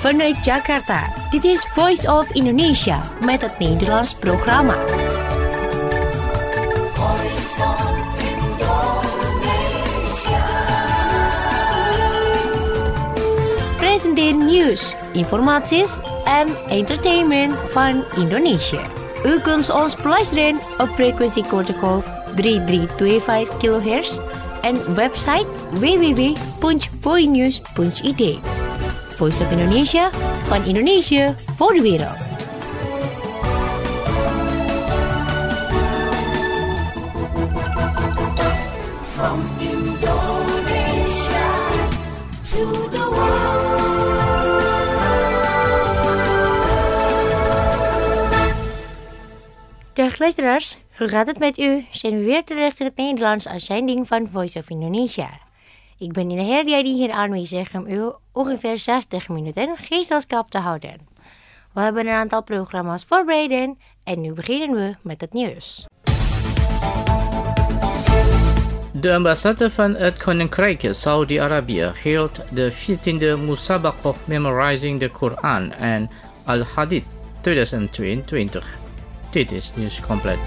vanuit Jakarta. Dit is Voice of Indonesia met het Nederlands programma. Presenteer nieuws, informaties en entertainment van Indonesië. U kunt ons beluisteren op frequentiegolf 3325 kHz en website www.voinews.id. Voice of Indonesia, van Indonesië voor de wereld. From Indonesia to the world. Dag luisteraars, hoe gaat het met u? Zijn we weer terug in het Nederlands uitzending van Voice of Indonesia. Ik ben in de herdia die hier aanwezig om u ongeveer 60 minuten gezelschap te houden. We hebben een aantal programma's voorbereid en nu beginnen we met het nieuws. De ambassade van het Koninkrijk Saudi-Arabië hield de 14e Musabaqah Memorizing the Quran en Al-Hadith 2022. Dit is nieuws compleet.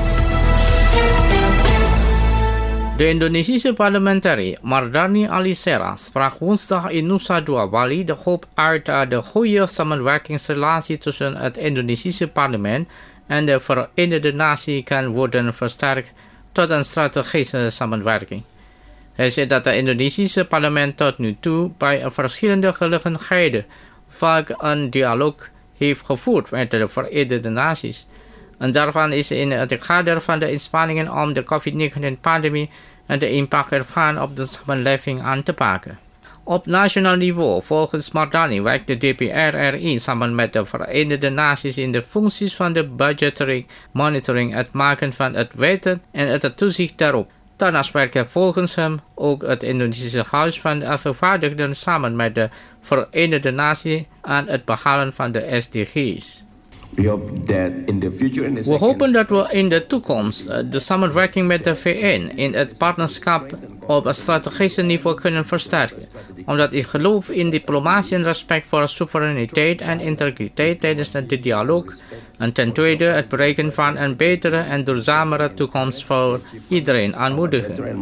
De Indonesische parlementari Mardhani Alisera sprak woensdag in Nusa Dua Bali de hoop uit dat de goede samenwerkingsrelatie tussen het Indonesische parlement en de Verenigde Naties kan worden versterkt tot een strategische samenwerking. Hij zei dat het Indonesische parlement tot nu toe bij verschillende gelegenheden vaak een dialoog heeft gevoerd met de Verenigde Naties. En daarvan is in het kader van de inspanningen om de COVID-19-pandemie en de impact ervan op de samenleving aan te pakken. Op nationaal niveau, volgens Mardhani, werkt de DPR-RI samen met de Verenigde Naties in de functies van de budgetary monitoring, het maken van het weten en het toezicht daarop. Daarnaast werkt volgens hem ook het Indonesische Huis van de Afgevaardigden samen met de Verenigde Naties aan het behalen van de SDG's. We hopen dat we in de toekomst de samenwerking met de VN in het partnerschap op het strategische niveau kunnen versterken, omdat ik geloof in diplomatie en respect voor soevereiniteit en integriteit tijdens de dialoog en ten tweede het bereiken van een betere en duurzamere toekomst voor iedereen aanmoedigen.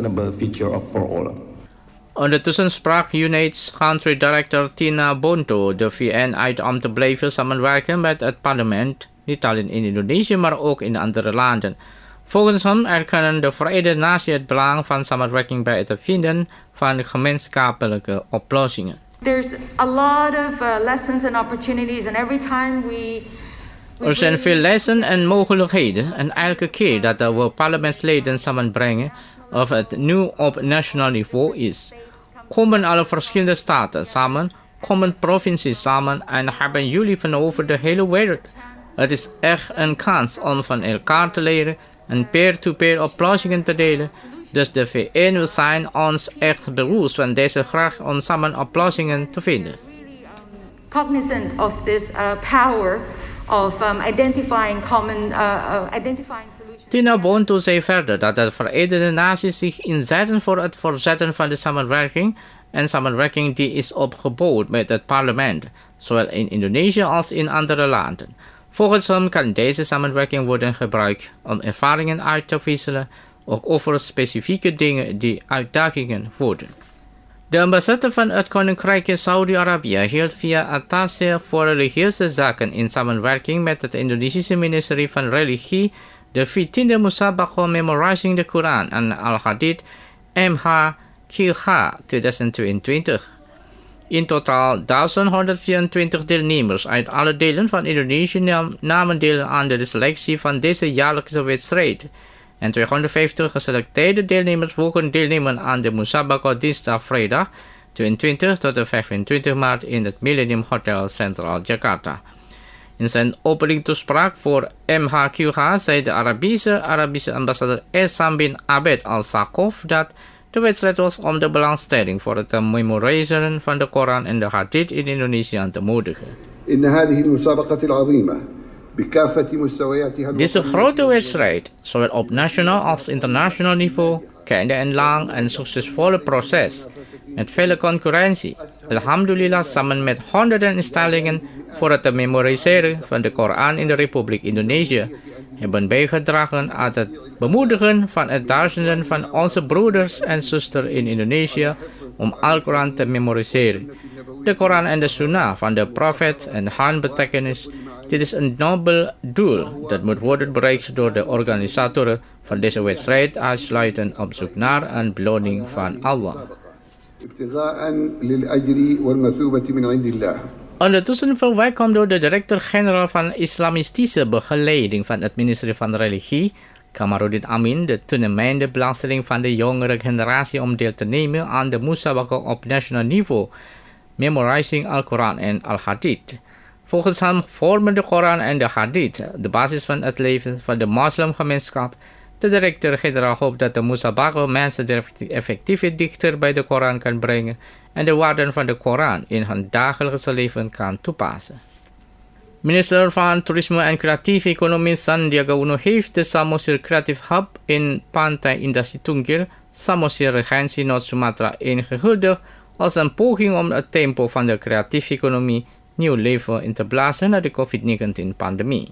Ondertussen sprak UNAIDS Country Director Tina Bonto de VN uit om te blijven samenwerken met het parlement, niet alleen in Indonesië maar ook in andere landen. Volgens hem erkennen de Verenigde Naties het belang van samenwerking bij het vinden van gemeenschappelijke oplossingen. There's a lot of lessons and opportunities and every time Er zijn veel lessen en mogelijkheden en elke keer dat we parlementsleden samenbrengen, of het nu op nationaal niveau is, komen alle verschillende staten samen, komen provincies samen en hebben jullie van over de hele wereld. Het is echt een kans om van elkaar te leren en peer-to-peer oplossingen te delen. Dus de VN wil zijn ons echt bewust van deze kracht om samen oplossingen te vinden. Cognizant of this power of identifying solutions. Tina Bonto zei verder dat de Verenigde Naties zich inzetten voor het voortzetten van de samenwerking en samenwerking die is opgebouwd met het parlement, zowel in Indonesië als in andere landen. Volgens hem kan deze samenwerking worden gebruikt om ervaringen uit te wisselen, ook over specifieke dingen die uitdagingen worden. De ambassade van het Koninkrijk Saudi-Arabië hield via Attaché voor religieuze zaken in samenwerking met het Indonesische ministerie van Religie de 14e Musabaqah Memorizing the Quran en Al-Hadith MHQH 2022. In totaal 1124 deelnemers uit alle delen van Indonesië namen deel aan de selectie van deze jaarlijkse wedstrijd. En 250 geselecteerde deelnemers mogen deelnemen aan de Musabaqah dinsdag vrijdag 22 tot 25 maart in het Millennium Hotel Centraal Jakarta. In zijn openingstoespraak voor MHQH zei de Arabische ambassadeur Essam bin Abed al-Sakhof dat de wedstrijd was om de belangstelling voor het memoriseren van de Koran en de Hadith in Indonesië aan te moedigen. Deze grote wedstrijd, zowel op nationaal als internationaal niveau, kende een lang en succesvolle proces. met vele concurrentie. Alhamdulillah, samen met honderden instellingen voor het memoriseren van de Koran in de Republiek Indonesië, hebben bijgedragen aan het bemoedigen van het duizenden van onze broeders en zusters in Indonesië om Al-Quran te memoriseren. De Koran en de Sunnah van de profeet en hun betekenis. Dit is een nobel doel dat moet worden bereikt door de organisatoren van deze wedstrijd, uitsluitend op zoek naar een beloning van Allah. Ondertussen verwelkomd door de directeur-generaal van Islamistische begeleiding van het ministerie van Religie, Kamarudin Amin, de toenemende belangstelling van de jongere generatie om deel te nemen aan de Musabaqah op nationaal niveau, Memorizing Al-Quran en Al-Hadith. Volgens hem vormen de Koran en de Hadith de basis van het leven van de moslimgemeenschap. De directeur-generaal hoopt dat de Musabaqah mensen effectief dichter bij de Koran kan brengen en de waarden van de Koran in hun dagelijkse leven kan toepassen. Minister van Toerisme en Creatieve Economie Sandiaga Uno heeft de Samosir Creative Hub in Pantai Indah Situngkir, Samosir Regentie Noord-Sumatra ingehuldigd als een poging om het tempo van de creatieve economie nieuw leven in te blazen na de COVID-19-pandemie.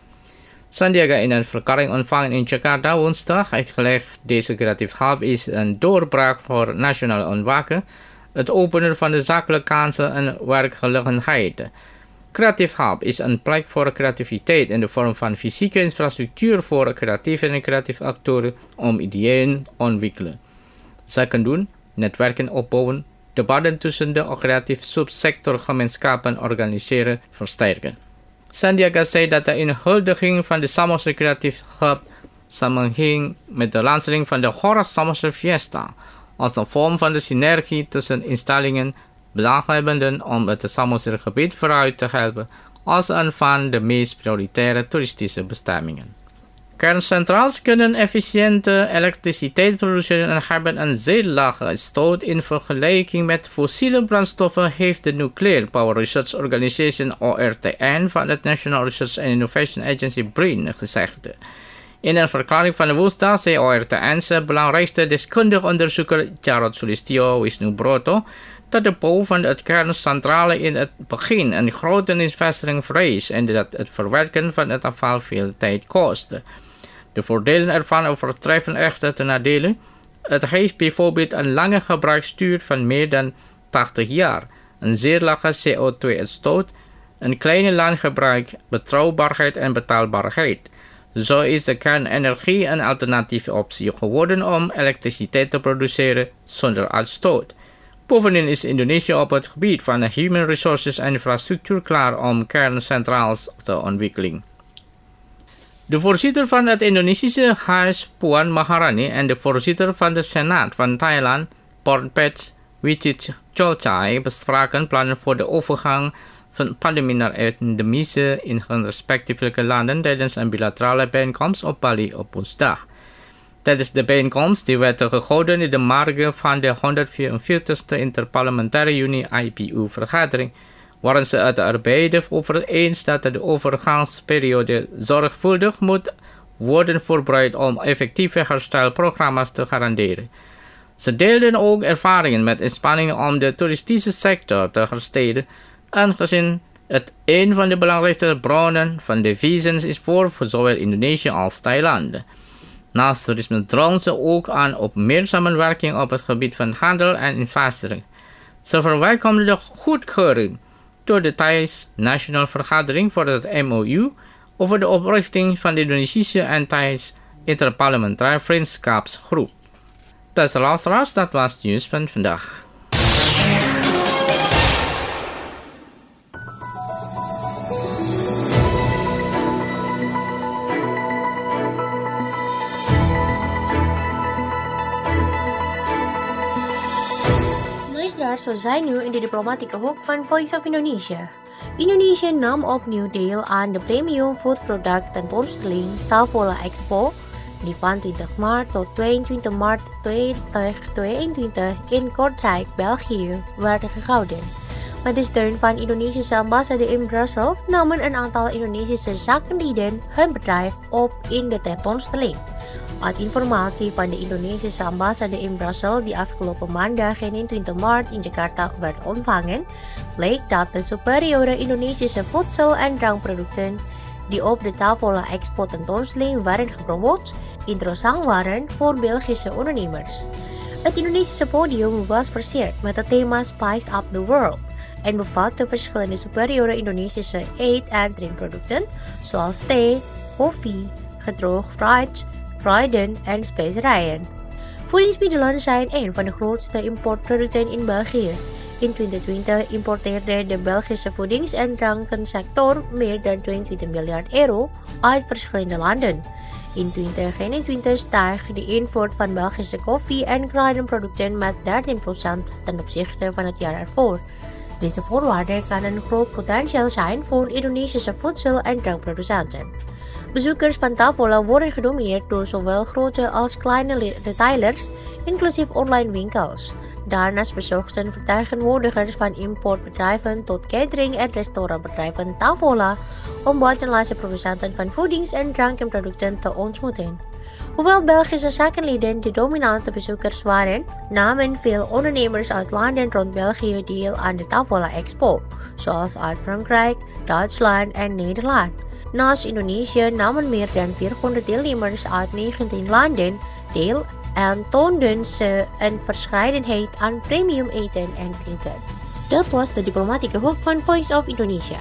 Sandiaga in een verklaring ontvangen in Jakarta woensdag uitgelegd: deze Creative Hub is een doorbraak voor nationale ontwaken, het openen van de zakelijke kansen en werkgelegenheid. Creative Hub is een plek voor creativiteit in de vorm van fysieke infrastructuur voor creatieve en creatieve actoren om ideeën te ontwikkelen. Zaken doen, netwerken opbouwen, debatten tussen de creatieve subsectorgemeenschappen organiseren, versterken. Sandiaga zei dat de inhuldiging van de Samosir Creative Hub samenhing met de lancering van de Horas Samosir Fiesta als een vorm van de synergie tussen instellingen, belanghebbenden om het Samosir gebied vooruit te helpen als een van de meest prioritaire toeristische bestemmingen. Kerncentrales kunnen efficiënte elektriciteit produceren en hebben een zeer lage uitstoot in vergelijking met fossiele brandstoffen, heeft de Nuclear Power Research Organization ORTN van het National Research and Innovation Agency BRIN gezegd. In een verklaring van de woensdag zei ORTN's belangrijkste deskundige onderzoeker Jarod Sulistyo Wisnubroto dat de bouw van het kerncentrale in het begin een grote investering vereist en dat het verwerken van het afval veel tijd kost. De voordelen ervan overtreffen echter de nadelen. Het heeft bijvoorbeeld een lange gebruiksduur van meer dan 80 jaar, een zeer lage CO2-uitstoot, een kleine landgebruik, betrouwbaarheid en betaalbaarheid. Zo is de kernenergie een alternatieve optie geworden om elektriciteit te produceren zonder uitstoot. Bovendien is Indonesië op het gebied van human resources en infrastructuur klaar om kerncentrales te ontwikkelen. De voorzitter van het Indonesische Huis, Puan Maharani, en de voorzitter van de Senaat van Thailand, Pornpet Wichitchochai, bespraken plannen voor de overgang van pandemie naar endemische in hun respectievelijke landen tijdens een bilaterale bijeenkomst op Bali op woensdag. Tijdens de bijeenkomst die werd gehouden in de marge van de 144e Interparlementaire Unie-IPU-vergadering, waren ze het er beide over eens dat de overgangsperiode zorgvuldig moet worden voorbereid om effectieve herstelprogramma's te garanderen. Ze deelden ook ervaringen met inspanningen om de toeristische sector te herstellen, aangezien het een van de belangrijkste bronnen van deviezen is voor zowel Indonesië als Thailand. Naast toerisme drongen ze ook aan op meer samenwerking op het gebied van handel en investering. Ze verwelkomden de goedkeuring door de Thaise Nationale Vergadering voor het MOU over de oprichting van de Indonesische en Thaise Interparlementaire Vriendschapsgroep. Beste luisteraars, dat was het nieuws van vandaag. Zo zijn nu in de diplomatieke hoek van Voice of Indonesia. Indonesië nam opnieuw deel aan de Premium Food Product tentoonstelling Tavola Expo die van 20 maart tot 22 maart 2022 in Kortrijk, België, werd gehouden. Met de steun van Indonesische ambassade in Brussel namen een aantal Indonesische zakenlieden hun bedrijf op in de tentoonstelling. Uit informatie van de Indonesische ambassade in Brussel die afgelopen maandag 21 maart in Jakarta werd ontvangen, bleek dat de superieure Indonesische voedsel- en drankproducten die op de Tavola Expo tentoonstelling werden gepromoot, interessant waren voor Belgische ondernemers. Het Indonesische podium was versierd met het thema Spice Up the World en bevatte verschillende superieure Indonesische eet- en drinkproducten zoals thee, koffie, gedroogd fruit, kruiden en specerijen. Voedingsmiddelen zijn een van de grootste importproducten in België. In 2020 importeerde de Belgische voedings- en drankensector meer dan 22 miljard euro uit verschillende landen. In 2021 stijgt de invoer van Belgische koffie- en kruidenproducten met 13% ten opzichte van het jaar ervoor. Deze voorwaarde kan een groot potentieel zijn voor Indonesische voedsel- en drankproducenten. Bezoekers van Tavola worden gedomineerd door zowel grote als kleine retailers, inclusief online winkels. Daarnaast bezochten vertegenwoordigers van importbedrijven tot catering- en restaurantbedrijven Tavola om buitenlandse producenten van voedings- en drankenproducten te ontmoeten. Hoewel Belgische zakenlieden de dominante bezoekers waren, namen veel ondernemers uit landen rond België deel aan de Tavola Expo, zoals uit Frankrijk, Duitsland en Nederland. Naast Indonesië namen meer dan 400 deelnemers uit 19 landen deel en toonden ze een verscheidenheid aan premium eten en drinken. Dat was de diplomatieke hoek van Voice of Indonesia.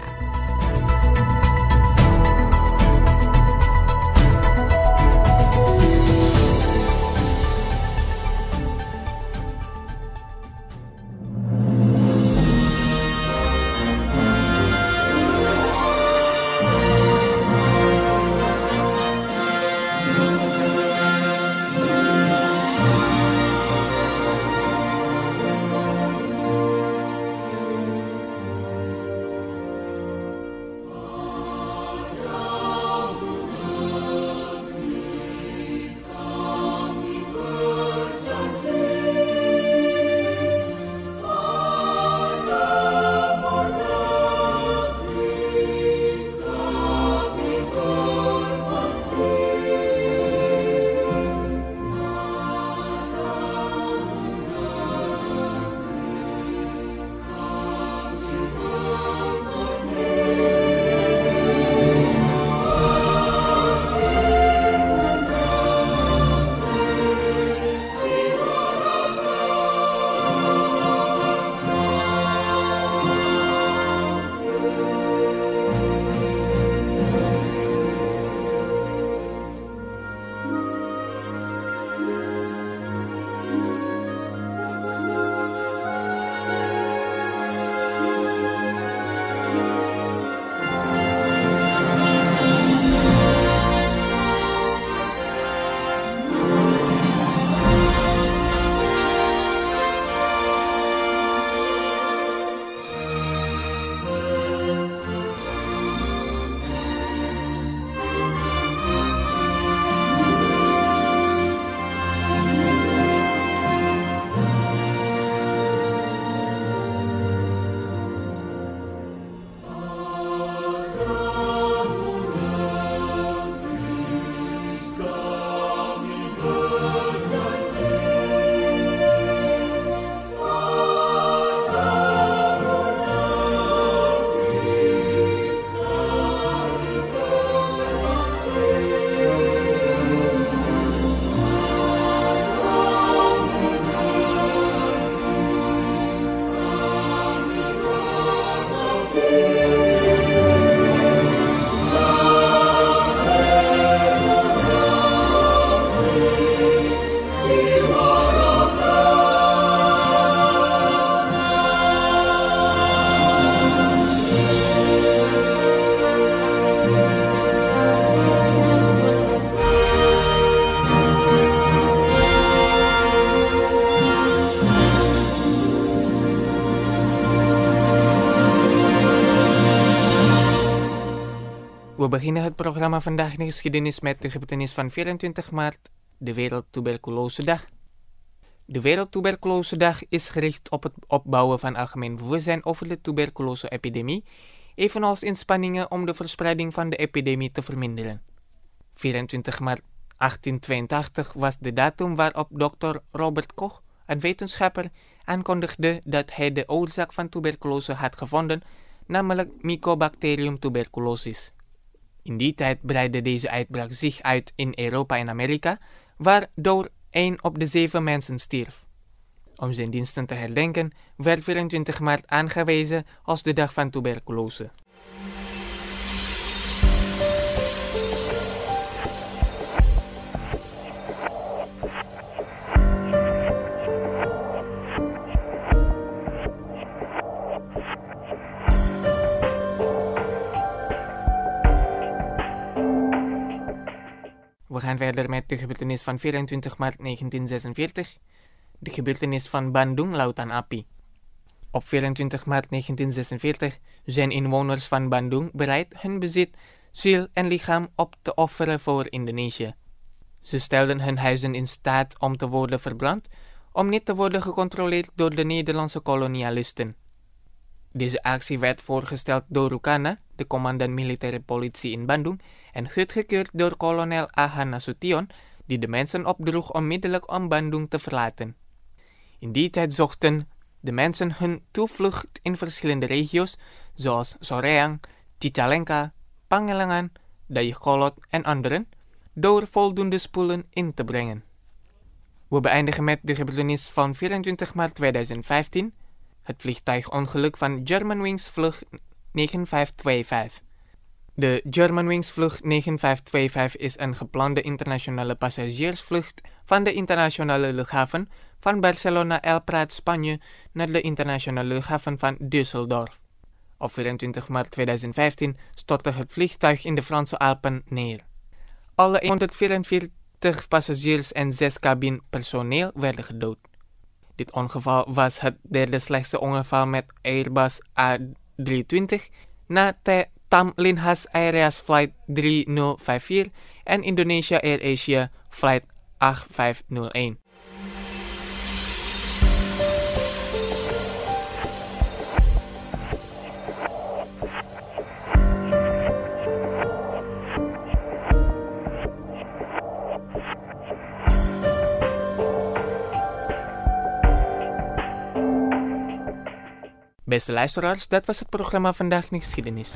We beginnen het programma Vandaag in de Geschiedenis met de gebeurtenis van 24 maart, de Wereldtuberculosedag. De Wereldtuberculosedag is gericht op het opbouwen van algemeen bewustzijn over de tuberculose-epidemie, evenals inspanningen om de verspreiding van de epidemie te verminderen. 24 maart 1882 was de datum waarop Dr. Robert Koch, een wetenschapper, aankondigde dat hij de oorzaak van tuberculose had gevonden, namelijk Mycobacterium tuberculosis. In die tijd breidde deze uitbraak zich uit in Europa en Amerika, waardoor 1 op de 7 mensen stierf. Om zijn diensten te herdenken werd 24 maart aangewezen als de dag van tuberculose. We gaan verder met de gebeurtenis van 24 maart 1946, de gebeurtenis van Bandung Lautan Api. Op 24 maart 1946 zijn inwoners van Bandung bereid hun bezit, ziel en lichaam op te offeren voor Indonesië. Ze stelden hun huizen in staat om te worden verbrand, om niet te worden gecontroleerd door de Nederlandse kolonialisten. Deze actie werd voorgesteld door Rukana, de commandant militaire politie in Bandung, en goedgekeurd door kolonel Ahan Nasution, die de mensen opdroeg onmiddellijk om Bandung te verlaten. In die tijd zochten de mensen hun toevlucht in verschillende regio's, zoals Soreang, Cicalengka, Pangalengan, Dayakolot en anderen, door voldoende spullen in te brengen. We beëindigen met de gebeurtenis van 24 maart 2015, het vliegtuigongeluk van Germanwings vlucht 9525. De Germanwings vlucht 9525 is een geplande internationale passagiersvlucht van de internationale luchthaven van Barcelona El Prat, Spanje, naar de internationale luchthaven van Düsseldorf. Op 24 maart 2015 stortte het vliegtuig in de Franse Alpen neer. Alle 144 passagiers en 6 cabinepersoneel werden gedood. Dit ongeval was het derde slechtste ongeval met Airbus A320 na Tam Linhas Aereas Flight 3054 en Indonesia Air Asia Flight 8501. Beste luisteraars, dat was het programma Vandaag in Geschiedenis.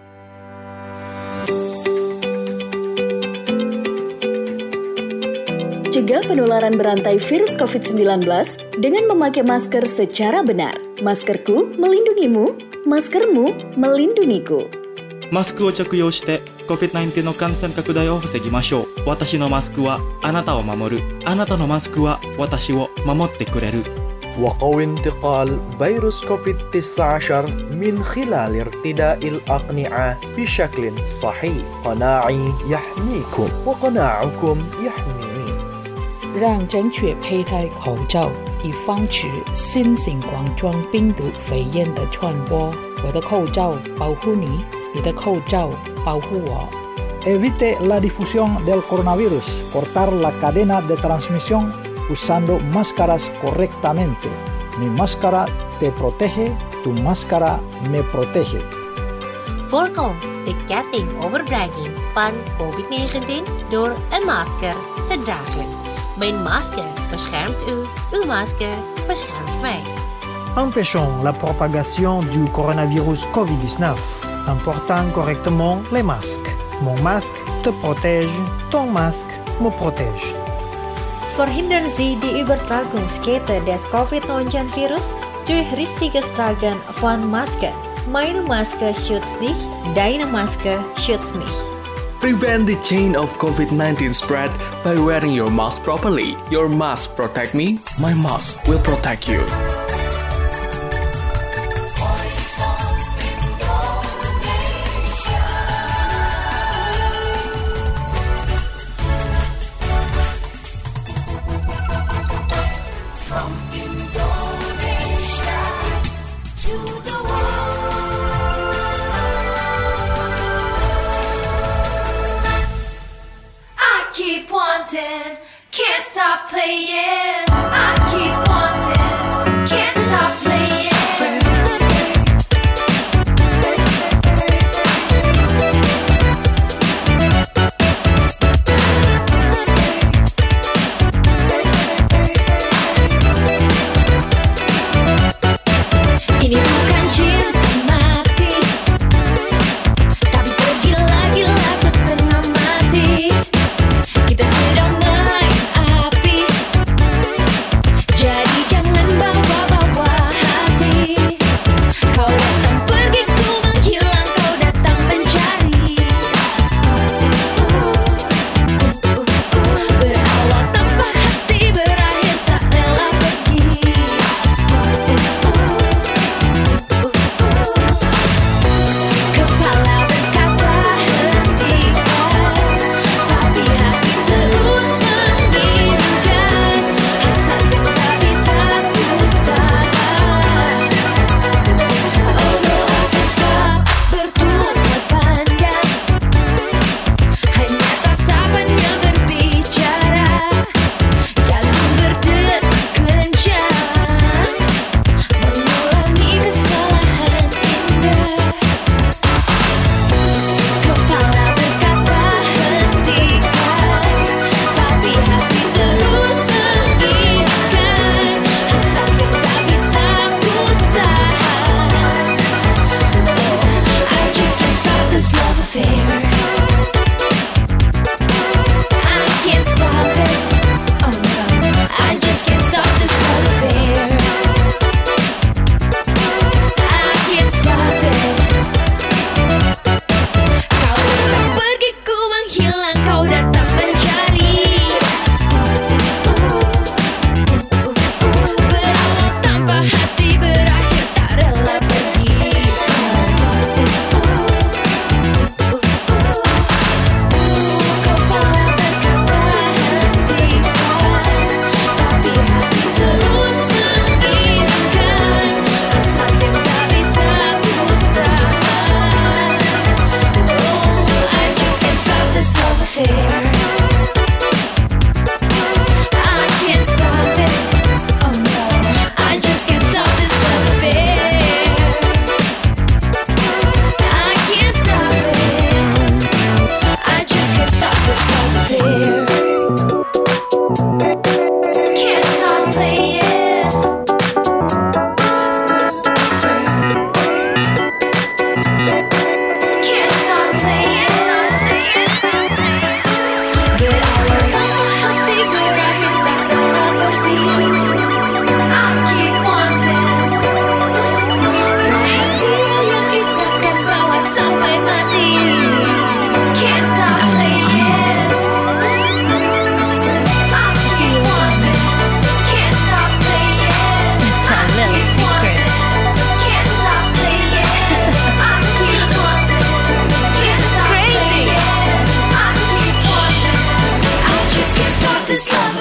Cegah penularan berantai virus COVID-19 dengan memakai masker secara benar. Maskerku melindungimu, maskermu melindungiku. マスクを着用して COVID-19 の感染拡大を防ぎましょう。私のマスクはあなたを守る。あなたのマスクは私を守ってくれる。 وقوي انتقال فيروس كوفيد-19 من خلال ارتداء الأقنعة بشكل صحيح. قناعي يحميكم وقناعكم يحميني. 让正确佩戴口罩，以防止新型冠状病毒肺炎的传播。我的口罩保护你，你的口罩保护我。 Evite la difusión del coronavirus. Cortar la cadena de transmisión usando máscaras correctamente. Mi máscara te protege, tu máscara me protege. Voorkom de kettingoverdraging van COVID-19 door een masker te dragen. Mijn masker beschermt u, uw masker beschermt mij. Empêchons la propagation du coronavirus COVID-19 en portant correctement les masques. Mon masque te protège, ton masque me protège. Verhindern Sie die Übertragungskette des Covid-19-Virus durch richtiges Tragen von Maske. Meine Maske schützt dich, deine Maske schützt mich. Prevent the chain of COVID-19 spread by wearing your mask properly. Your mask protect me, my mask will protect you. Can't stop playing. I keep wanting. Can't stop playing.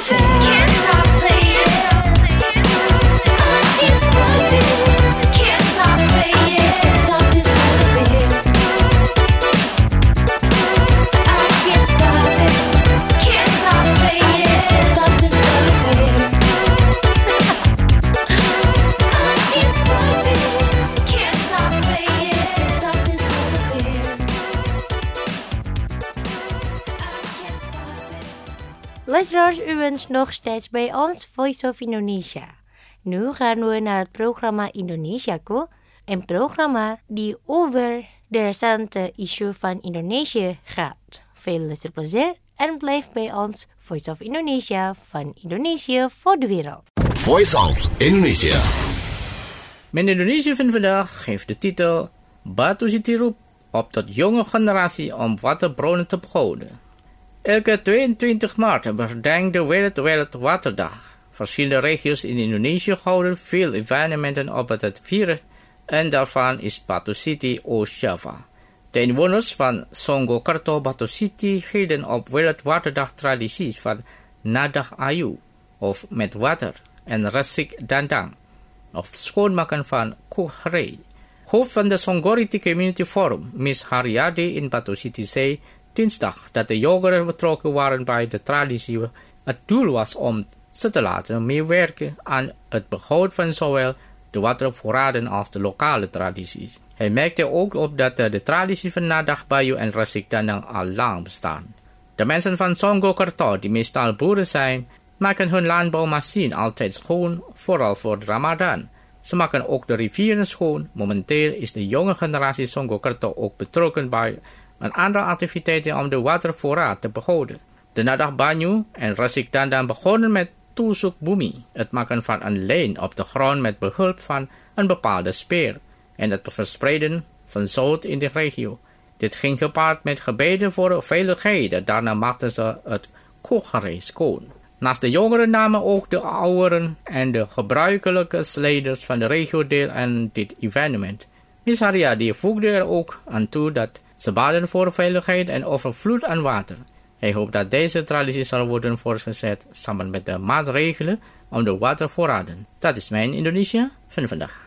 FM. Can't stop playing. I can't stop it. Can't stop playing. Can't stop this love affair. I can't stop it. Can't stop playing. Can't stop this love affair. I can't stop it. Can't stop playing. Can't stop this love affair. Luisteraars, u bent nog steeds bij ons Voice of Indonesia. Nu gaan we naar het programma Indonesiaku, een programma die over de recente issue van Indonesië gaat. Veel luisterplezier en blijf bij ons Voice of Indonesia van Indonesië voor de wereld. Voice of Indonesia. Mijn Indonesië van vandaag geeft de titel Batu City roept op tot jonge generatie om waterbronnen te behouden. Elke 22 maart herdenkt de Wereldwaterdag. Verschillende regio's in Indonesië houden veel evenementen op het vieren en daarvan is Batu City Oost-Java. De inwoners van Songgokarto Batu City hielden op Wereldwaterdag tradities van Nadag Ayu of met water en Resik Dandang of schoonmaken van Kuharei. Hoofd van de Songgoriti Community Forum, Miss Haryadi in Batu City zei dinsdag dat de jongeren betrokken waren bij de traditie. Het doel was om ze te laten meewerken aan het behoud van zowel de watervoorraden als de lokale tradities. Hij merkte ook op dat de traditie van Nadag Bayu en Resik Dandang al lang bestaan. De mensen van Songgokarto, die meestal boeren zijn, maken hun landbouwmachine altijd schoon, vooral voor de Ramadan. Ze maken ook de rivieren schoon. Momenteel is de jonge generatie Songgokarto ook betrokken bij een aantal activiteiten om de watervoorraad te behouden. De Nadag Bayu en Resik Dandang begonnen met Tusuk Bumi, het maken van een lijn op de grond met behulp van een bepaalde speer, en het verspreiden van zout in de regio. Dit ging gepaard met gebeden voor veiligheid. Daarna maakten ze het Kuharei schoon. Naast de jongeren namen ook de ouderen en de gebruikelijke leiders van de regio deel aan dit evenement. Miss Haryadi voegde er ook aan toe dat ze baden voor veiligheid en overvloed aan water. Hij hoopt dat deze traditie zal worden voortgezet samen met de maatregelen om de watervoorraden. Dat is mijn Indonesië van vandaag.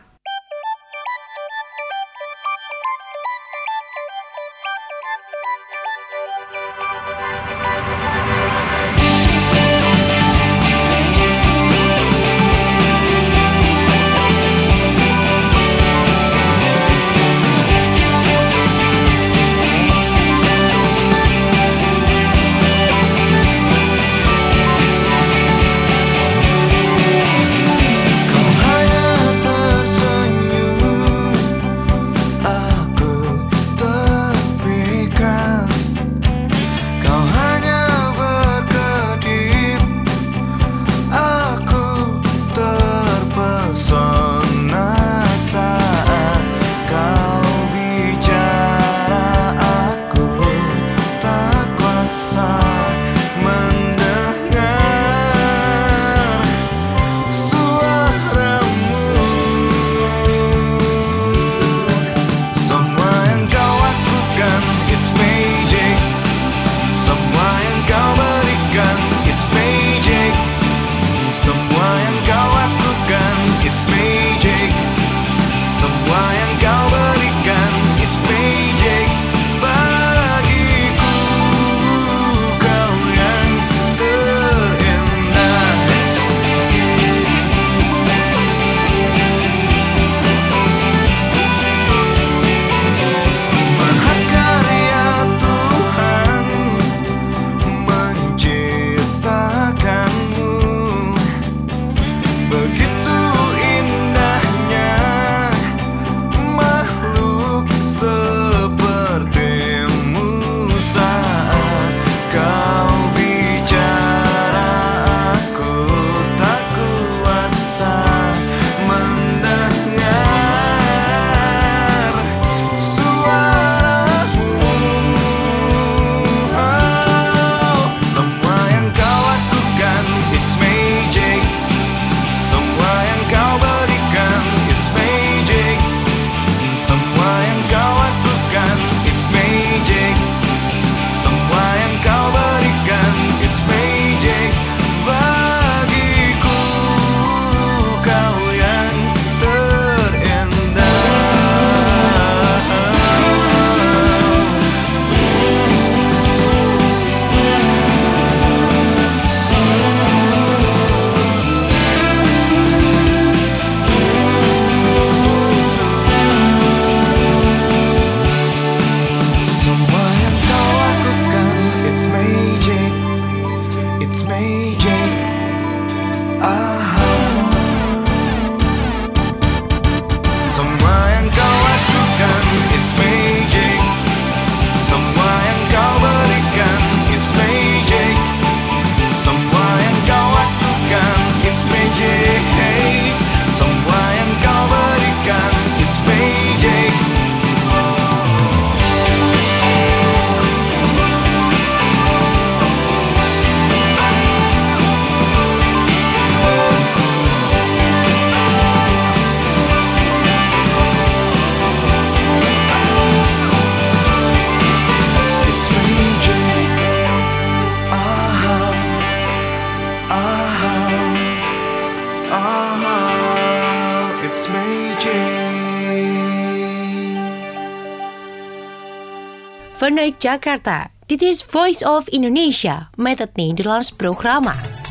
Kau hanya tersembunyi it's magic. Semua yang kau lakukan, it's magic. Semua yang kau berikan, it's magic. Semua yang kau lakukan, it's magic. Semua yang kau berikan, it's magic. It's magic. Vanuit Jakarta, dit is Voice of Indonesia met het Nederlands programma.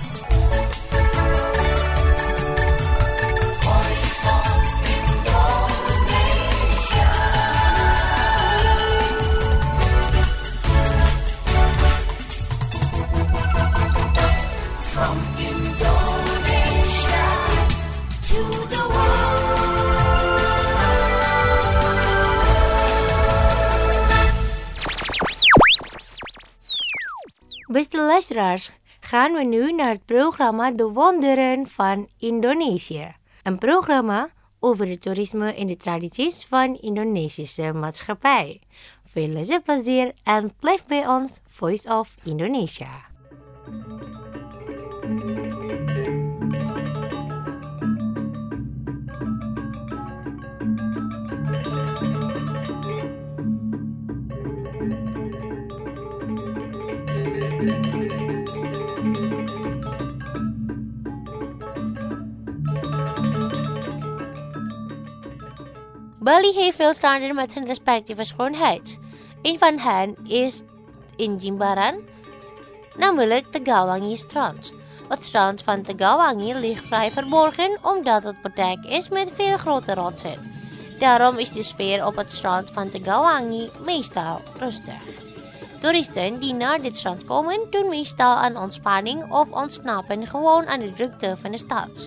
From Indonesia to the Beste luisteraars, gaan we nu naar het programma De Wonderen van Indonesië. Een programma over het toerisme en de tradities van Indonesische maatschappij. Veel luisterplezier en blijf bij ons Voice of Indonesia. Bali heeft veel stranden met hun respectieve schoonheid. Een van hen is in Jimbaran, namelijk Tegawangi strand. Het strand van Tegawangi ligt vrij verborgen omdat het bedekt is met veel grote rotsen. Daarom is de sfeer op het strand van Tegawangi meestal rustig. Toeristen die naar dit strand komen doen meestal aan ontspanning of ontsnappen gewoon aan de drukte van de stad.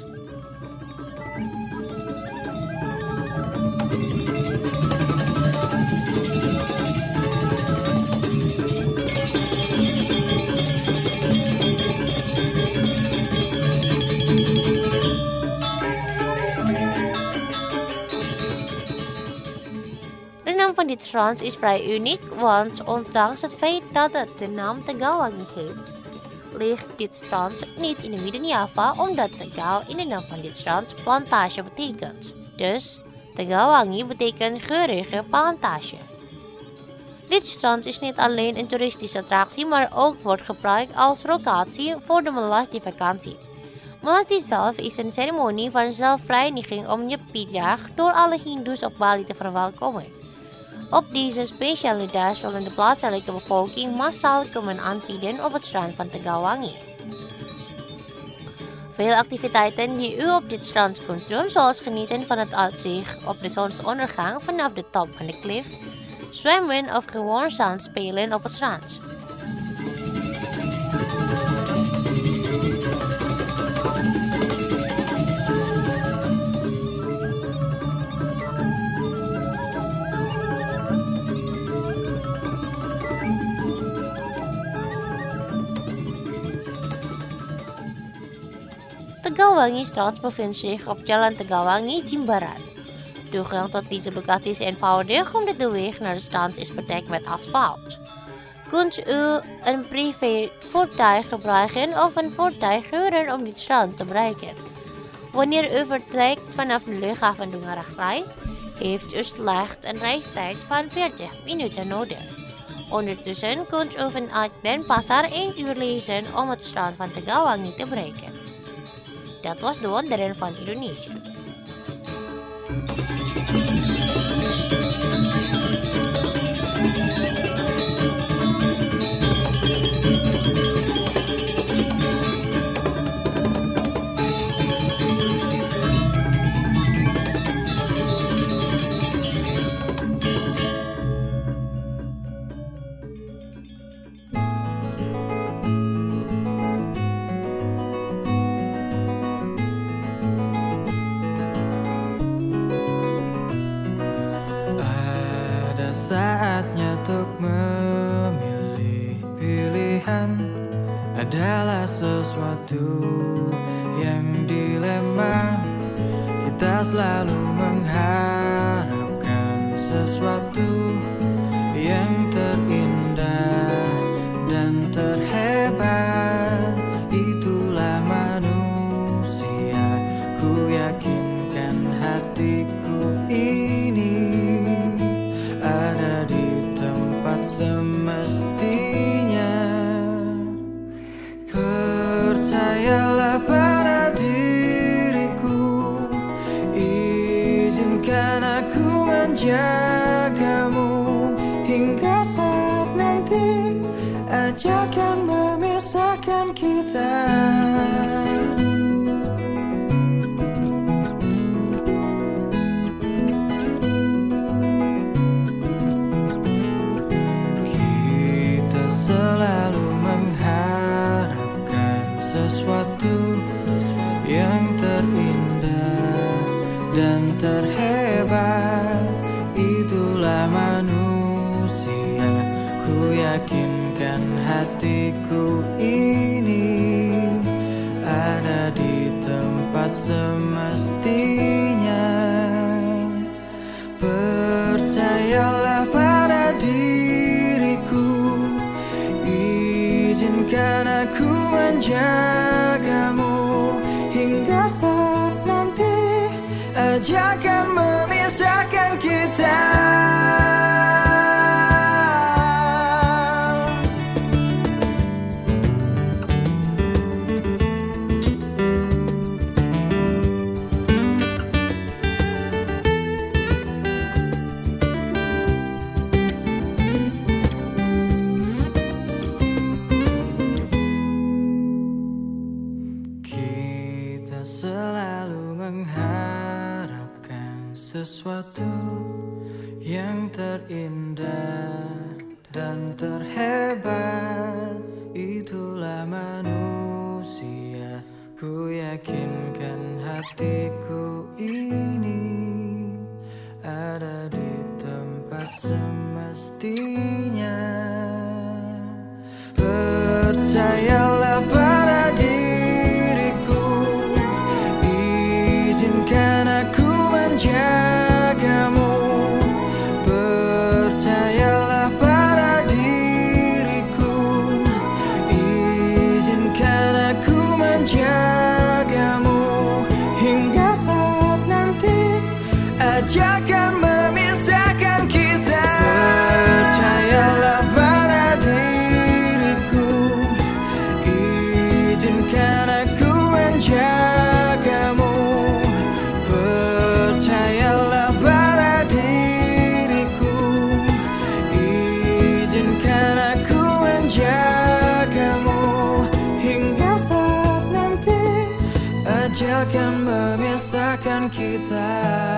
De naam van dit strand is vrij uniek, want ondanks het feit dat het de naam Tegawangi heeft, ligt dit strand niet in de Midden-Java, omdat Tegal in de naam van dit strand plantage betekent. Dus Tegawangi betekent geurige plantage. Dit strand is niet alleen een toeristische attractie, maar ook wordt gebruikt als locatie voor de Melasti-vakantie. Melasti zelf is een ceremonie van zelfreiniging om je piedag door alle Hindoes op Bali te verwelkomen. Op deze speciale dag zullen de plaatselijke bevolking massaal komen aanbieden op het strand van Tegawangi. Veel activiteiten die u op dit strand kunt doen, zoals genieten van het uitzicht op de zonsondergang vanaf de top van de klif, zwemmen of gewoon zandspelen op het strand. Tegawangi strand bevindt zich op Jalan Tegawangi, Jimbaran. Toegang tot deze locatie is eenvoudig omdat de weg naar de strand is bedekt met asfalt. Kunt u een privévoertuig gebruiken of een voertuig huren om dit strand te bereiken. Wanneer u vertrekt vanaf de luchthaven Dungarachrai, heeft u slechts een reistijd van 40 minuten nodig. Ondertussen kunt u vanuit Denpasar 1 uur lezen om het strand van Tegawangi te bereiken. Dat was de wonderen van Indonesië. sesuatu yang dilema. Kita selalu mengharapkan sesuatu yang terindah dan terhebat. Itulah manusia, ku yakinkan hatiku ini ada di tempat semestinya. Percayalah pada diriku, izinkan aku menjagamu hingga saat nanti ajakan memisahkan kita. Kita selalu mengharapkan sesuatu yang terindah dan terhebat. Itulah manusia, ku yakinkan hatiku ini ada di tempat semestinya. Percayalah pada diriku, izinkan aku menjagamu hingga saat nanti ajakan memisahkan kita. Kita selalu mengharapkan sesuatu yang terindah dan terhebat. Itulah manusia, ku yakinkan hatiku ini ada di tempat semestinya. Percayalah pada diriku, izinkan aku menjagamu. Percayalah pada diriku, izinkan aku menjagamu hingga saat nanti ajakan memisahkan kita. Percayalah pada diriku, izinkan aku menjagamu. Percayalah pada diriku, izinkan aku menjagamu hingga saat nanti ajakan memisahkan kita.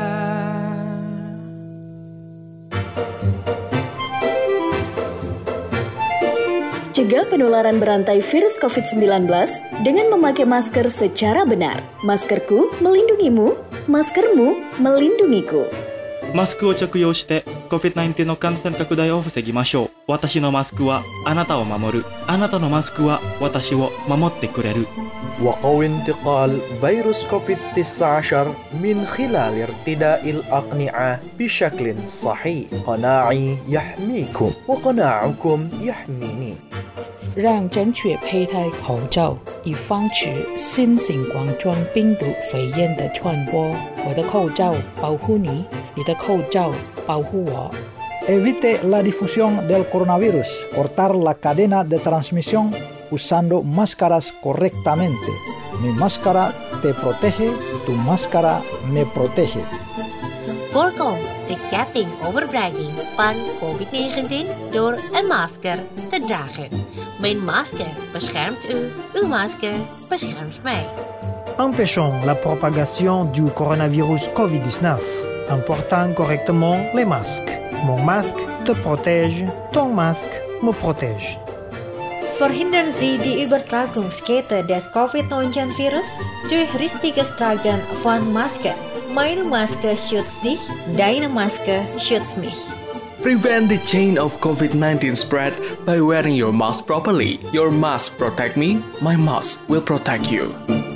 Cegah penularan berantai virus COVID-19 dengan memakai masker secara benar. Maskerku melindungimu, maskermu melindungiku. マスクを着用して COVID-19 の感染拡大を防ぎましょう。私のマスクはあなたを守る。あなたのマスクは私を守ってくれる。 وقوي انتقال فيروس كوفيد-19 من خلال ارتداء الأقنعة بشكل صحيح. قناعي يحميكم وقناعكم يحميني. 让正确佩戴口罩，以防止新型冠状病毒肺炎的传播。我的口罩保护你，你的口罩保护我。 Evite la difusión del coronavirus. Cortar la cadena de transmisión usando máscaras correctamente. Mi máscara te protege, tu máscara me protege. Voorkom de ketting overbreiding van COVID-19 door een masker te dragen. Mijn masker beschermt u, uw masker beschermt mij. Empêchons la propagation du coronavirus COVID-19 en portant correctement les masques. Mon masque te protège, ton masque me protège. Verhindern Sie die Übertragungskette des Covid-19-Virus durch richtiges Tragen von Maske. Meine Maske schützt dich, deine Maske schützt mich. Prevent the chain of COVID-19 spread by wearing your mask properly. Your mask protect me, my mask will protect you.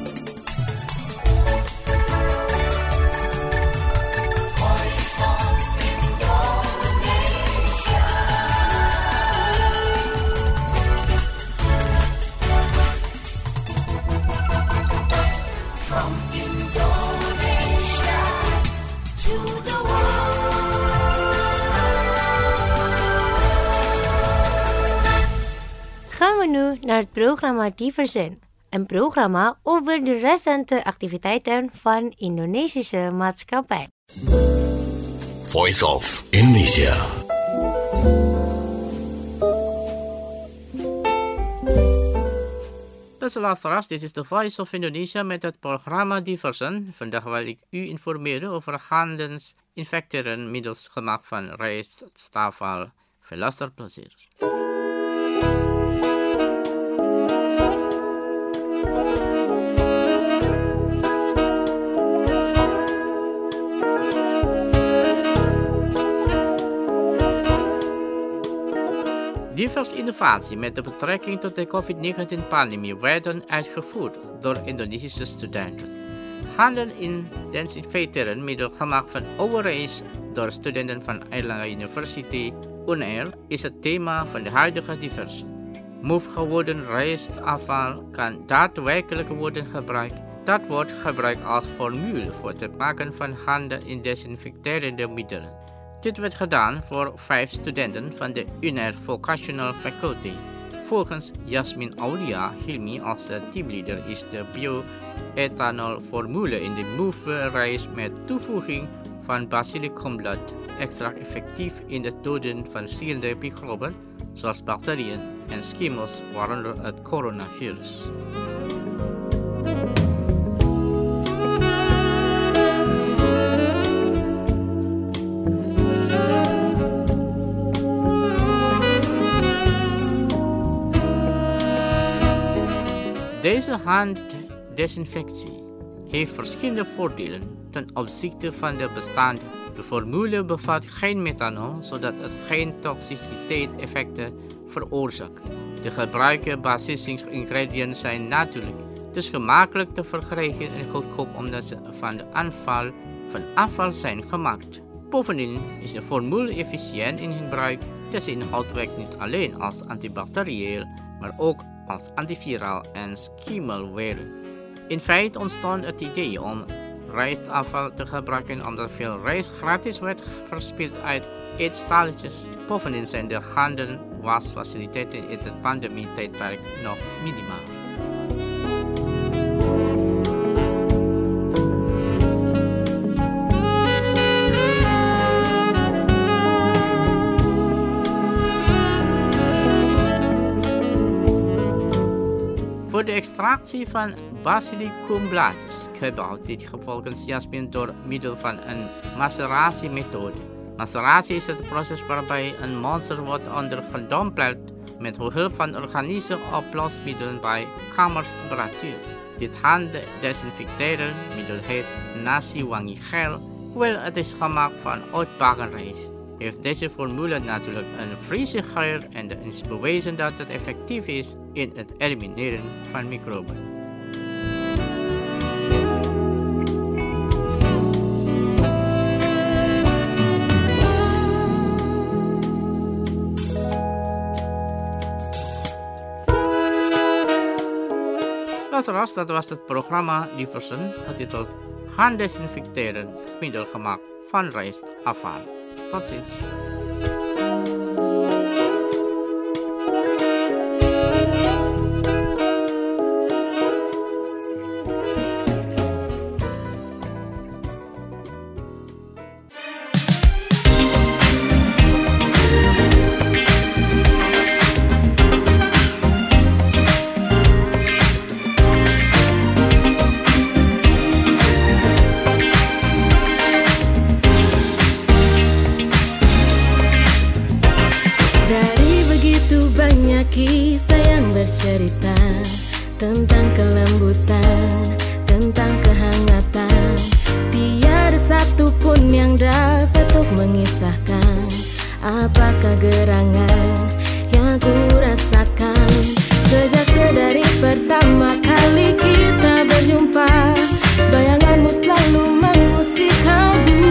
Gaan we nu naar het programma Diversen. Een programma over de recente activiteiten van Indonesische maatschappij. Voice of Indonesia. Beste luisteraars, dit is de Voice of Indonesia met het programma Diversen. Vandaag wil ik u informeren over handens infecteren middels gemaakt van rijst, stafel. Veel luisterplezier. Diverse innovaties met de betrekking tot de COVID-19-pandemie werden uitgevoerd door Indonesische studenten. Handen in desinfecteren middel gemaakt van overijs door studenten van Airlangga University, UNAIR, is het thema van de huidige Diversen. Move geworden rijstafval kan daadwerkelijk worden gebruikt. Dat wordt gebruikt als formule voor het maken van handen in desinfecterende middelen. Dit werd gedaan voor 5 studenten van de UNAIR Vocational Faculty. Volgens Yasmin Aulia Hilmi als teamleader is de bioethanolformule in de Move rijst met toevoeging van basilicumblad extra effectief in het doden van verschillende microben zoals bacteriën en schimmels, waaronder het coronavirus. Deze handdesinfectie heeft verschillende voordelen ten opzichte van de bestaande. De formule bevat geen methanol, zodat het geen toxiciteit-effecten veroorzaakt. De gebruikte basisingrediënten zijn natuurlijk, dus gemakkelijk te verkrijgen en goedkoop omdat ze van de aanval van afval zijn gemaakt. Bovendien is de formule efficiënt in gebruik, deze inhoud werkt niet alleen als antibacterieel, maar ook als antiviraal en schimmelware. In feite ontstond het idee om rijstafval te gebruiken omdat veel rijst gratis werd verspild uit eetstalletjes. Bovendien zijn de handenwasfaciliteiten in het pandemietijdperk nog minimaal. Voor de extractie van basilicumbladjes gebouwd dit volgens Yasmin door middel van een maceratiemethode. Maceratie is het proces waarbij een monster wordt ondergedompeld met hulp van organische oplosmiddelen bij kamertemperatuur. Dit handdesinfecteren middel heet nasi wangi gel, hoewel het is gemaakt van uitbakken rijst. Heeft deze formule natuurlijk een frisse geur en het is bewezen dat het effectief is in het elimineren van microben. Luisteraars, dat was het programma Diversen, getiteld Handdesinfecteren, middel gemaakt van rijstafval. Tot ziens. Kisah yang bercerita tentang kelembutan, tentang kehangatan. Tiada satu pun yang dapat untuk mengisahkan Apakah gerangan yang ku rasakan sejak sedari pertama kali kita berjumpa? Bayanganmu selalu mengusik kalbu.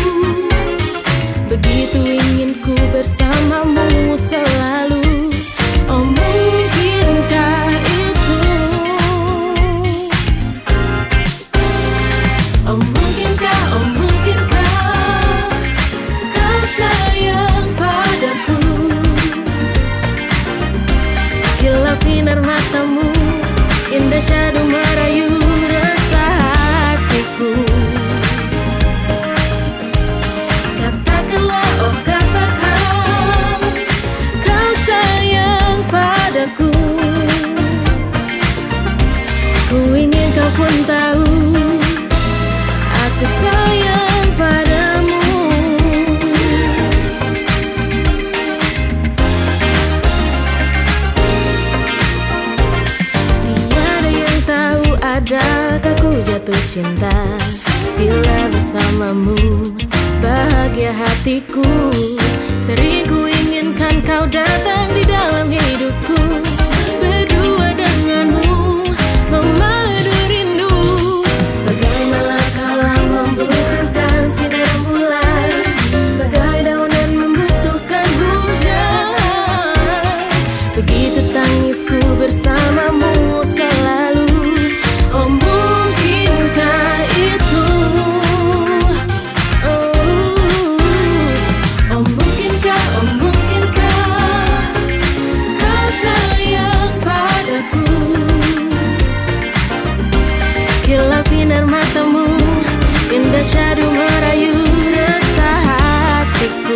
Begitu ingin ku bersamamu selalu. Oh mungkinkah itu? Oh mungkinkah, oh mungkinkah kau sayang padaku? Kilau sinar matamu, indah syadu merayu rasa hatiku. Katakanlah, oh katakan kau sayang padaku. Ku ingin kau pun tahu aku sayang padamu. Tiada yang tahu adakah ku jatuh cinta bila bersamamu. Bahagia hatiku, sering ku inginkan kau datang di dalam hidupku. Berdua denganmu memadu rindu, bagai malakala membutuhkan sinar bulan, bagai daun dan membutuhkan hujan. Begitu tangisku bersamamu selalu. Oh mungkinkah itu? Oh mungkinkah, oh mungkinkah kau sayang padaku? Kilau sinar matamu, indah syadu merayu rasa hatiku.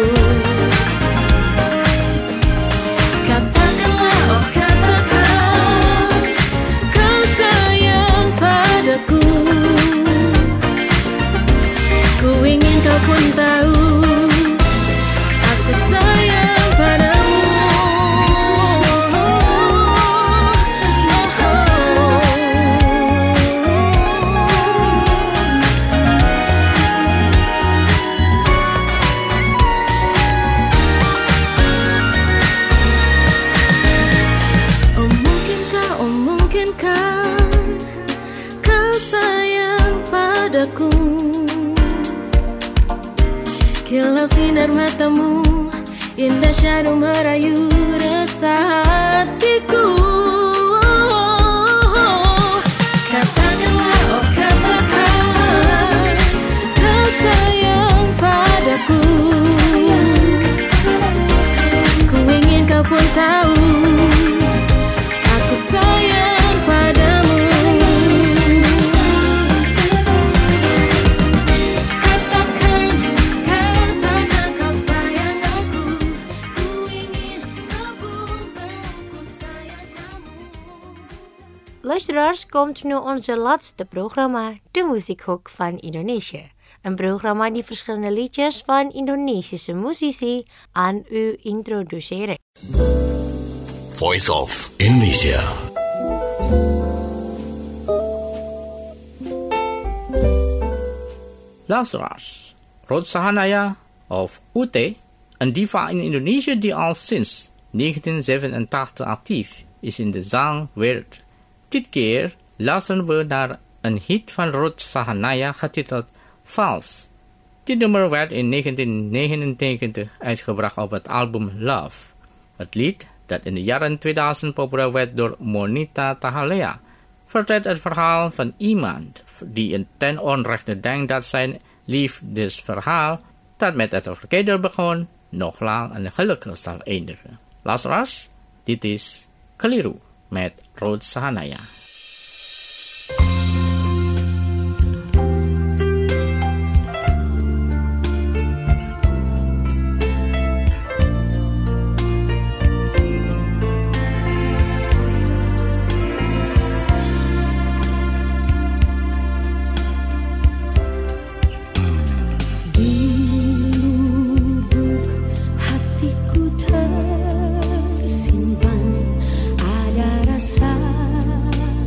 Katakanlah, oh katakan kau sayang padaku. Ku ingin kau pun tahu aku sayang padamu. Oh mungkinkah, oh mungkinkah kau sayang padaku? Kilau sinar matamu, indah syadu merayu rasa hatiku. Katakanlah, oh katakan kau sayang padaku. Ku ingin kau pun tahu aku sayang padamu. Katakan, katakan kau sayang aku. Ku ingin kau pun tahu ku sayang kamu. Luisteraars, komt nu onze laatste programma, de Muziekhoek van Indonesië. Een programma die verschillende liedjes van Indonesische muzici aan u introduceren. Voice of Indonesia. Luisteraars, Ruth Sahanaya of Ute, een diva in Indonesië die al sinds 1987 actief is in de zangwereld. Dit keer luisteren we naar een hit van Ruth Sahanaya getiteld Vals. Dit nummer werd in 1999 uitgebracht op het album Love. Het lied, dat in de jaren 2000 populair werd door Monita Tahalea, vertelt het verhaal van iemand die ten onrechte denkt dat zijn liefdesverhaal, dat met het verkeerde begon, nog lang en gelukkig zal eindigen. Luisteraars, dit is Keliru met Ruth Sahanaya. Tersimpan ada rasa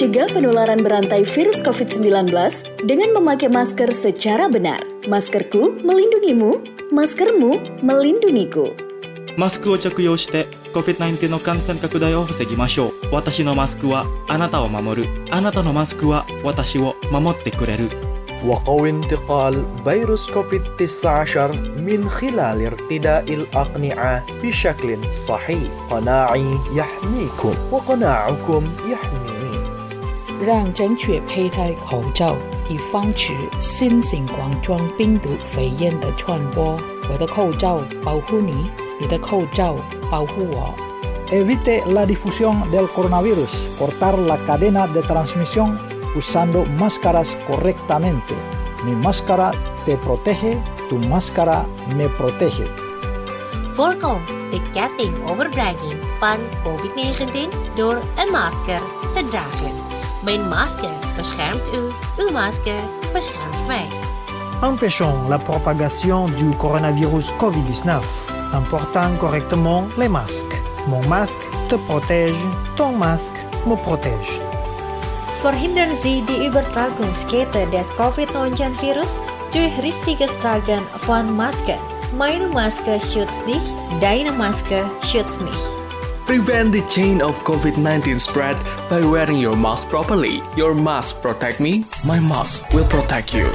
mencegah penularan berantai virus COVID-19 dengan memakai masker secara benar. Maskerku melindungimu, maskermu melindungiku. マスクを着用して COVID-19 の感染拡大を防ぎましょう。私のマスクはあなたを守る。あなたのマスクは私を守ってくれる。 وقوي انتقال فيروس كوفيد-19 من خلال ارتداء الأقنعة بشكل صحيح. قناعي يحميكم وقناعكم يحميني. 让正确佩戴口罩，以防止新型冠状病毒肺炎的传播。我的口罩保护你，你的口罩保护我。 Evite la difusión del coronavirus. Cortar la cadena de transmisión usando máscaras correctamente. Mi máscara te protege, tu máscara me protege. Voorkom de kettingoverbrenging van COVID-19 door een masker te dragen. Mijn masker beschermt u, uw masker beschermt mij. Empêchons la propagation du coronavirus Covid-19 en portant correctement les masques. Mon masque te protège, ton masque me protège. Verhindern Sie die Übertragungskette des Covid-19-Virus durch richtiges Tragen von Masken. Meine Maske schützt dich, deine Maske schützt mich. Prevent the chain of COVID-19 spread by wearing your mask properly. Your mask protect me, my mask will protect you.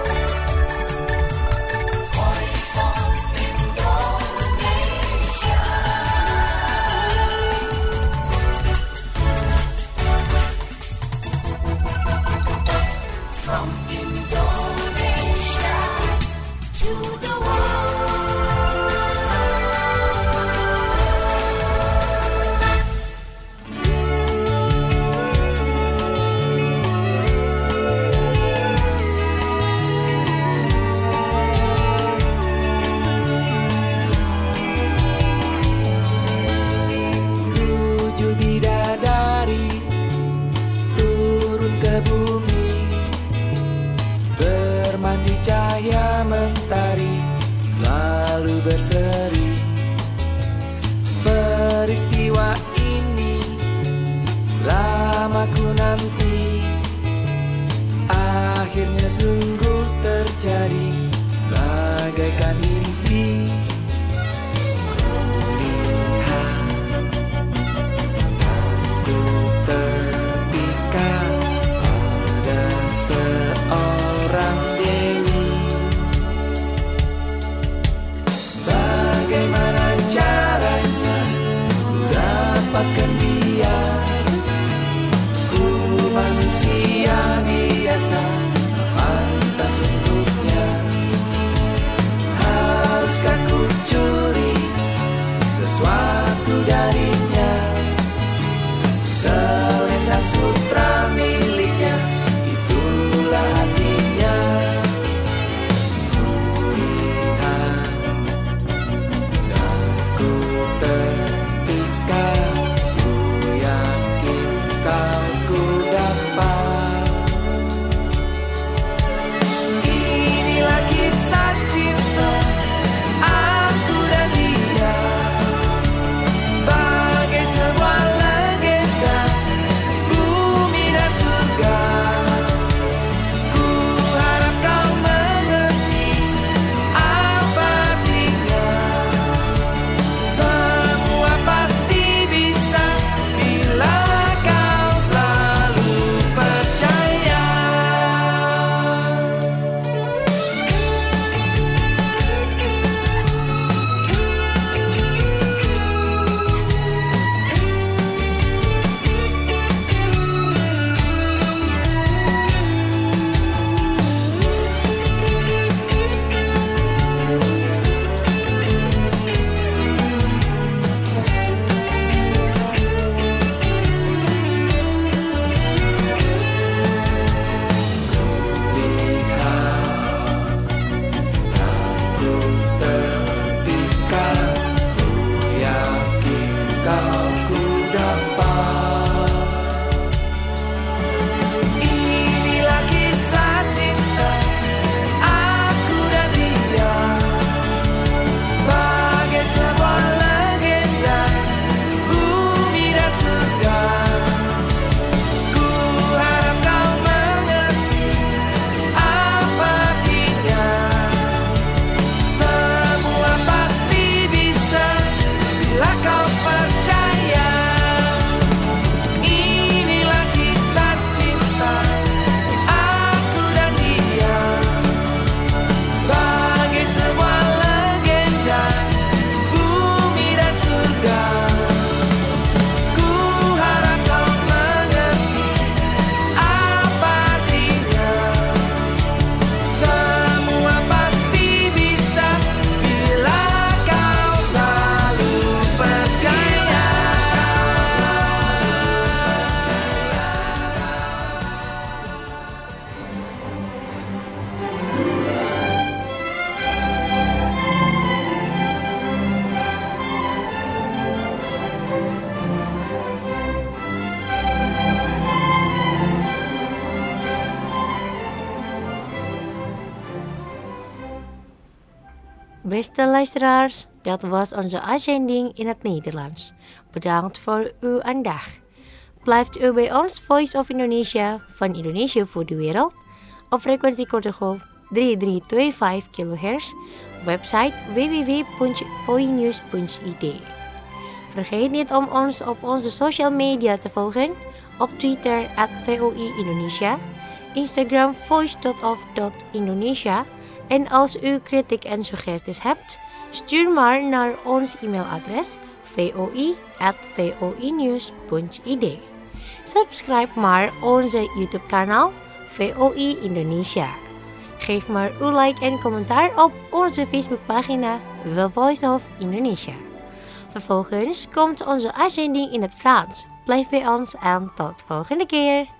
From Indonesia to the Tujuh bidadari turun ke bumi, bermandi cahaya mentari, selalu berseri. Peristiwa ini lama ku nanti, akhirnya sungguh terjadi bagaikan mimpi. Seorang dewi, bagaimana caranya ku dapatkan dia? Ku manusia biasa, pantas untuknya. Haruskah ku curi sesuatu darinya? Selendang sutra miliknya, itulah hatinya. Kulihat dan ku terpikat, ku yakin kau ku dapat. Inilah kisah cinta aku dan dia, Beste luisteraars, dat was onze uitzending in het Nederlands. Bedankt voor uw aandacht. Blijft u bij ons Voice of Indonesia van Indonesia voor de wereld op frequentie korte golf 3325 kHz, website www.voinews.id. Vergeet niet om ons op onze social media te volgen, op Twitter @VOI Indonesia, Instagram voice.of.indonesia en als u kritiek en suggesties hebt, stuur maar naar ons e-mailadres voi@voinews.id. Subscribe maar onze YouTube kanaal VOI Indonesia. Geef maar uw like en commentaar op onze Facebookpagina The Voice of Indonesia. Vervolgens komt onze uitzending in het Frans. Blijf bij ons en tot volgende keer.